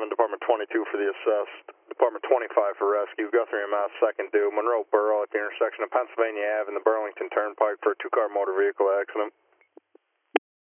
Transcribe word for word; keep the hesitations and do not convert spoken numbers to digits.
seven, Department twenty-two for the assessed, Department twenty-five for rescue, Guthrie M S, second due, Monroe Borough at the intersection of Pennsylvania Avenue and the Burlington Turnpike for a two-car motor vehicle accident.